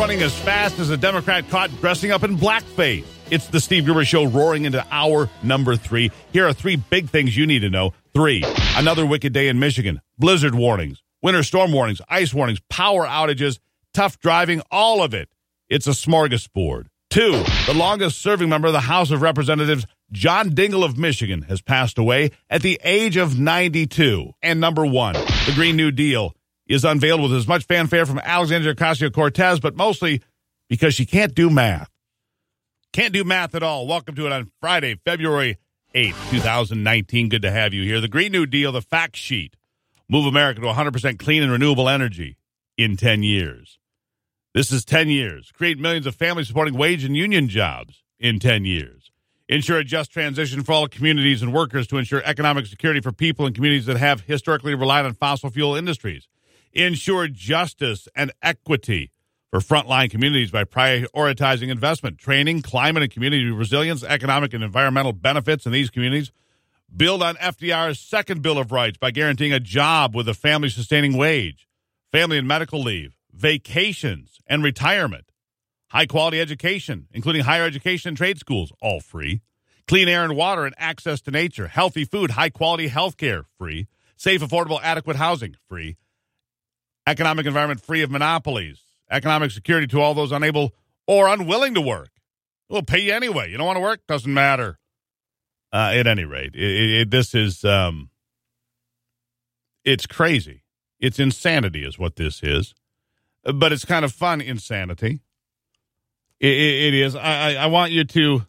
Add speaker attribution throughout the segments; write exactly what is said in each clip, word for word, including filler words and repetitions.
Speaker 1: running as fast as a Democrat caught dressing up in blackface. It's the Steve Gruber Show roaring into hour number three. Here are three big things you need to know. Three, another wicked day in Michigan. Blizzard warnings, winter storm warnings, ice warnings, power outages, tough driving, all of it. It's a smorgasbord. Two, the longest-serving member of the House of Representatives, John Dingell of Michigan, has passed away at the age of ninety-two. And number one, the Green New Deal is unveiled with as much fanfare from Alexandria Ocasio-Cortez, but mostly because she can't do math. Can't do math at all. Welcome to it on Friday, February eighth, twenty nineteen. Good to have you here. The Green New Deal, the fact sheet. Move America to one hundred percent clean and renewable energy in ten years. This is ten years. Create millions of family-supporting wage and union jobs in ten years. Ensure a just transition for all communities and workers to ensure economic security for people in communities that have historically relied on fossil fuel industries. Ensure justice and equity for frontline communities by prioritizing investment, training, climate and community resilience, economic and environmental benefits in these communities. Build on F D R's second Bill of Rights by guaranteeing a job with a family-sustaining wage, family and medical leave, vacations and retirement, high-quality education, including higher education and trade schools, all free, clean air and water and access to nature, healthy food, high-quality health care, free, safe, affordable, adequate housing, free, economic environment free of monopolies, economic security to all those unable or unwilling to work. We'll pay you anyway. You don't want to work? Doesn't matter. Uh, at any rate, it, it, this is, um, it's crazy. It's insanity is what this is. But it's kind of fun insanity. It, it, it is. I, I, I want you to,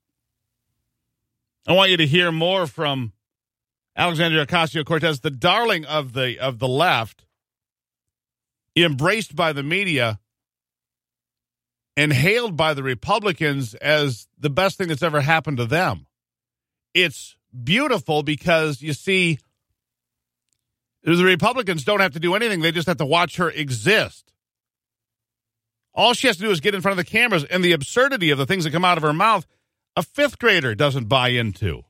Speaker 1: I want you to hear more from Alexandria Ocasio-Cortez, the darling of the of the left, embraced by the media and hailed by the Republicans as the best thing that's ever happened to them. It's beautiful because, you see, the Republicans don't have to do anything. They just have to watch her exist. All she has to do is get in front of the cameras, and the absurdity of the things that come out of her mouth, a fifth grader doesn't buy into.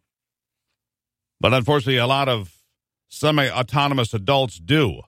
Speaker 1: But unfortunately, a lot of semi-autonomous adults do.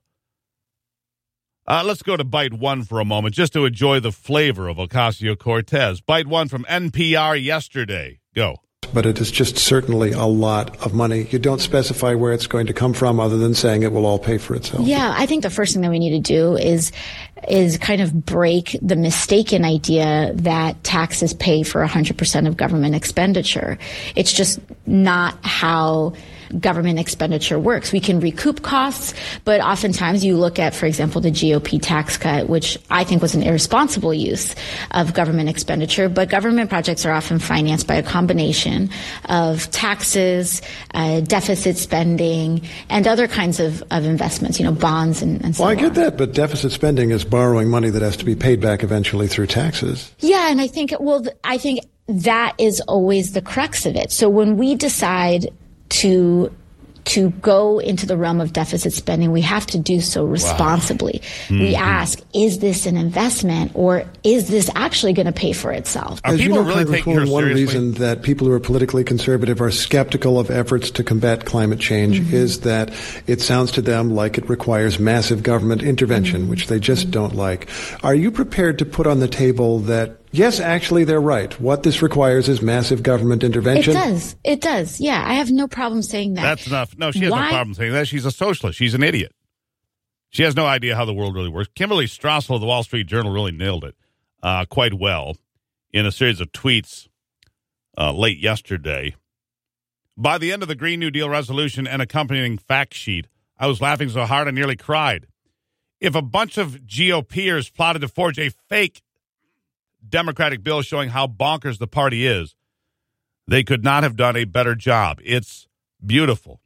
Speaker 1: Uh, let's go to Bite One for a moment, just to enjoy the flavor of Ocasio-Cortez. Bite One from N P R yesterday. Go.
Speaker 2: But it is just certainly a lot of money. You don't specify where it's going to come from other than saying it will all pay for itself.
Speaker 3: Yeah, I think the first thing that we need to do is is kind of break the mistaken idea that taxes pay for one hundred percent of government expenditure. It's just not how government expenditure works. We can recoup costs, but oftentimes you look at, for example, the G O P tax cut, which I think was an irresponsible use of government expenditure, but government projects are often financed by a combination of taxes, uh, deficit spending, and other kinds of, of investments, you know, bonds and, and so on.
Speaker 2: Well, I get that, but deficit spending is borrowing money that has to be paid back eventually through taxes.
Speaker 3: Yeah, and I think, well, I think that is always the crux of it. So when we decide to to go into the realm of deficit spending, we have to do so responsibly. Wow. We mm-hmm. ask, is this an investment, or is this actually going to pay for itself?
Speaker 2: Are As people you know, really taking her one seriously? Reason that people who are politically conservative are skeptical of efforts to combat climate change mm-hmm. is that it sounds to them like it requires massive government intervention, mm-hmm. which they just mm-hmm. don't like. Are you prepared to put on the table that yes, actually, they're right. What this requires is massive government intervention.
Speaker 3: It does. It does. Yeah, I have no problem saying that.
Speaker 1: That's enough. No, she has Why? no problem saying that. She's a socialist. She's an idiot. She has no idea how the world really works. Kimberly Strassel of the Wall Street Journal really nailed it uh, quite well in a series of tweets uh, late yesterday. By the end of the Green New Deal resolution and accompanying fact sheet, I was laughing so hard I nearly cried. If a bunch of GOPers plotted to forge a fake Democratic bill showing how bonkers the party is, they could not have done a better job. It's beautiful.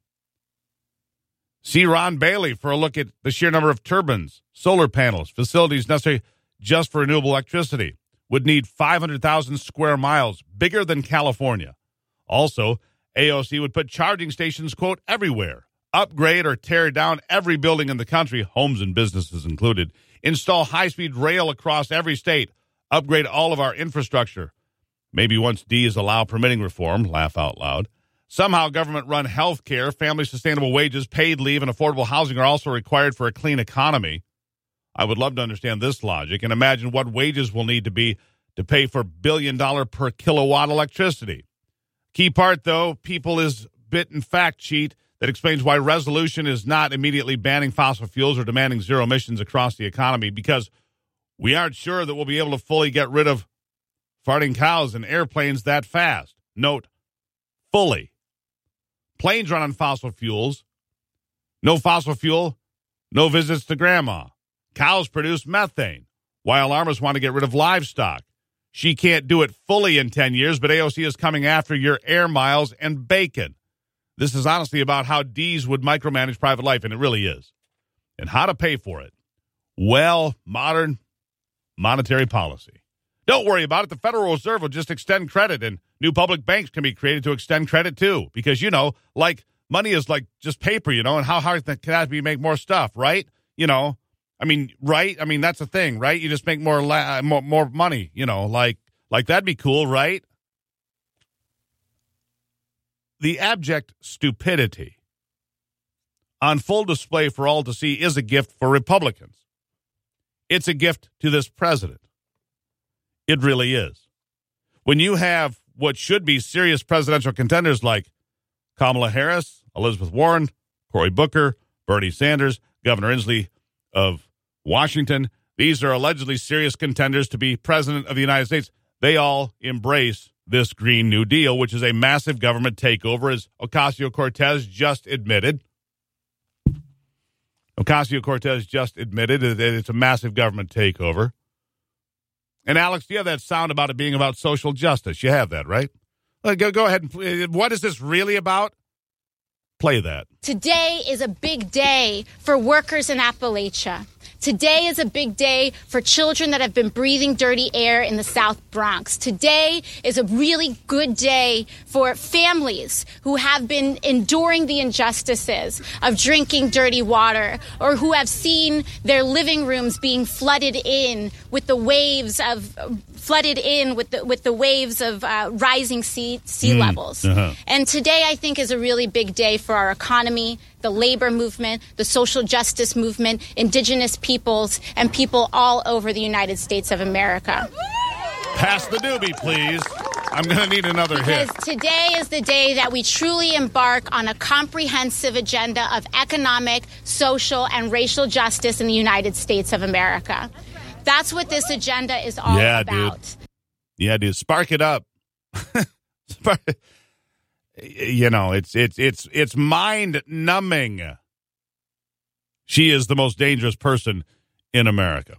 Speaker 1: See Ron Bailey for a look at the sheer number of turbines, solar panels, facilities necessary just for renewable electricity. Would need five hundred thousand square miles, bigger than California. Also, A O C would put charging stations, quote, everywhere. Upgrade or tear down every building in the country, homes and businesses included. Install high-speed rail across every state. Upgrade all of our infrastructure. Maybe once D's allow permitting reform, laugh out loud. Somehow government-run health care, family sustainable wages, paid leave, and affordable housing are also required for a clean economy. I would love to understand this logic and imagine what wages will need to be to pay for billion-dollar per kilowatt electricity. Key part, though, People is bit and fact sheet that explains why resolution is not immediately banning fossil fuels or demanding zero emissions across the economy, because we aren't sure that we'll be able to fully get rid of farting cows and airplanes that fast. Note, fully. Planes run on fossil fuels. No fossil fuel, no visits to grandma. Cows produce methane, while alarmists want to get rid of livestock. She can't do it fully in ten years, but A O C is coming after your air miles and bacon. This is honestly about how D's would micromanage private life, and it really is. And how to pay for it. Well, modern monetary policy. Don't worry about it. The Federal Reserve will just extend credit, and new public banks can be created to extend credit too. Because, you know, like money is like just paper, you know, and how hard can that be to make more stuff, right? You know, I mean, right? I mean, that's the thing, right? You just make more la- more, more money, you know, like like that'd be cool, right? The abject stupidity on full display for all to see is a gift for Republicans. It's a gift to this president. It really is. When you have what should be serious presidential contenders like Kamala Harris, Elizabeth Warren, Cory Booker, Bernie Sanders, Governor Inslee of Washington, these are allegedly serious contenders to be president of the United States. They all embrace this Green New Deal, which is a massive government takeover, as Ocasio-Cortez just admitted. Ocasio-Cortez just admitted that it's a massive government takeover. And, Alex, do you have that sound about it being about social justice? You have that, right? Well, go, go ahead. And, what is this really about? Play that.
Speaker 4: Today is a big day for workers in Appalachia. Today is a big day for children that have been breathing dirty air in the South Bronx. Today is a really good day for families who have been enduring the injustices of drinking dirty water, or who have seen their living rooms being flooded in with the waves of flooded in with the with the waves of uh, rising sea sea mm, levels. Uh-huh. And today, I think, is a really big day for our economy, the labor movement, the social justice movement, indigenous peoples, and people all over the United States of America.
Speaker 1: Pass the doobie, please. I'm going to need another
Speaker 4: because
Speaker 1: hit.
Speaker 4: Because today is the day that we truly embark on a comprehensive agenda of economic, social, and racial justice in the United States of America. That's what this agenda is all
Speaker 1: yeah,
Speaker 4: about.
Speaker 1: Dude. Yeah, dude. Spark it up. Spark it. You know, it's it's it's it's mind numbing. She is the most dangerous person in America.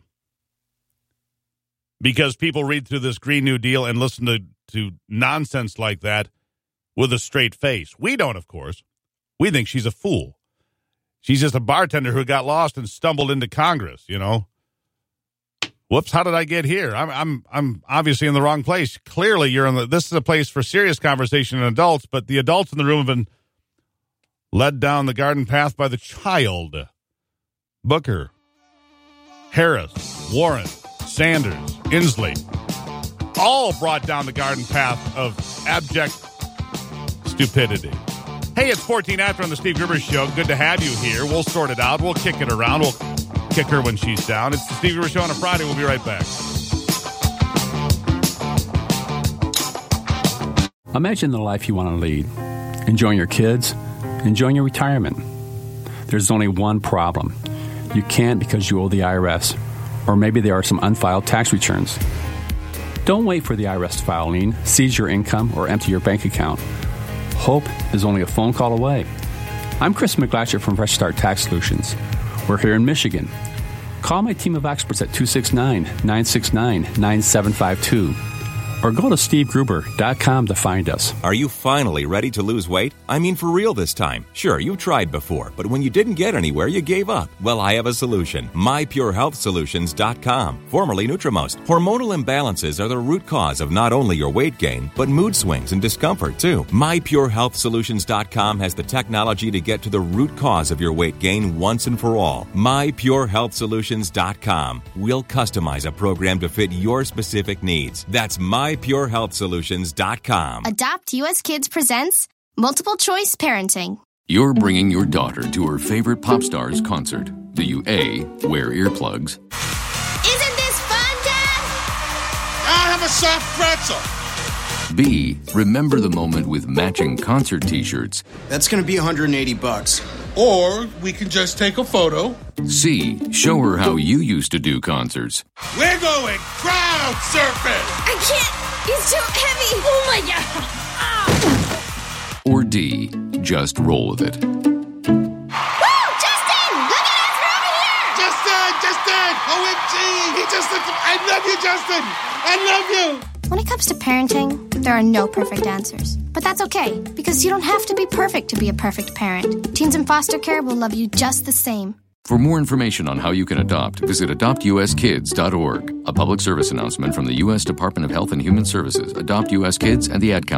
Speaker 1: Because people read through this Green New Deal and listen to, to nonsense like that with a straight face. We don't, of course. We think she's a fool. She's just a bartender who got lost and stumbled into Congress, you know. Whoops, how did I get here? I'm I'm I'm obviously in the wrong place. Clearly, you're in the this is a place for serious conversation in adults, but the adults in the room have been led down the garden path by the child. Booker, Harris, Warren, Sanders, Inslee, all brought down the garden path of abject stupidity. Hey, it's fourteen after on the Steve Gruber Show. Good to have you here. We'll sort it out. We'll kick it around. We'll kick her when she's down. It's the Steve Gruber Show on a Friday. We'll be right back.
Speaker 5: Imagine the life you want to lead. Enjoying your kids, enjoying your retirement. There's only one problem. You can't because you owe the I R S, or maybe there are some unfiled tax returns. Don't wait for the I R S to file a lien, seize your income, or empty your bank account. Hope is only a phone call away. I'm Chris McGlatcher from Fresh Start Tax Solutions. We're here in Michigan. Call my team of experts at two six nine, nine six nine, nine seven five two. Or go to steve gruber dot com to find us.
Speaker 6: Are you finally ready to lose weight? I mean, for real this time. Sure, you've tried before, but when you didn't get anywhere, you gave up. Well, I have a solution. my pure health solutions dot com, formerly Nutrimost. Hormonal imbalances are the root cause of not only your weight gain, but mood swings and discomfort, too. my pure health solutions dot com has the technology to get to the root cause of your weight gain once and for all. my pure health solutions dot com. We'll customize a program to fit your specific needs. That's my pure health solutions dot com.
Speaker 7: Adopt U S Kids presents Multiple Choice Parenting.
Speaker 8: You're bringing your daughter to her favorite pop star's concert. Do you A, wear earplugs?
Speaker 7: Isn't this fun, Dad?
Speaker 9: I have a soft pretzel.
Speaker 8: B, remember the moment with matching concert t-shirts.
Speaker 10: That's going to be one hundred eighty bucks.
Speaker 9: Or we can just take a photo.
Speaker 8: C, show her how you used to do concerts.
Speaker 9: We're going crowd surfing.
Speaker 7: I can't. It's too heavy. Oh, my God. Ah.
Speaker 8: Or D, just roll with it.
Speaker 7: Woo! Justin! Look at us. We're over here.
Speaker 9: Justin! Justin! O M G! He just looked... I love you, Justin! I love you!
Speaker 7: When it comes to parenting, there are no perfect answers. But that's okay, because you don't have to be perfect to be a perfect parent. Teens in foster care will love you just the same.
Speaker 8: For more information on how you can adopt, visit adopt u s kids dot org. A public service announcement from the U S Department of Health and Human Services, Adopt U S Kids, and the Ad Council.